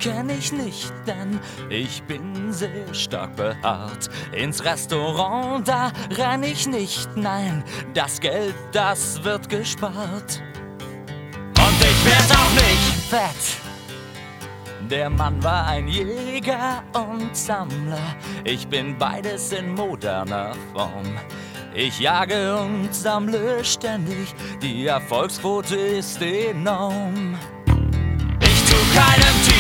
kenn ich nicht, denn ich bin sehr stark behaart. Ins Restaurant, da renn ich nicht, nein, das Geld, das wird gespart. Und ich werd auch nicht fett. Der Mann war ein Jäger und Sammler, ich bin beides in moderner Form. Ich jage und sammle ständig, die Erfolgsquote ist enorm. Ich tu keine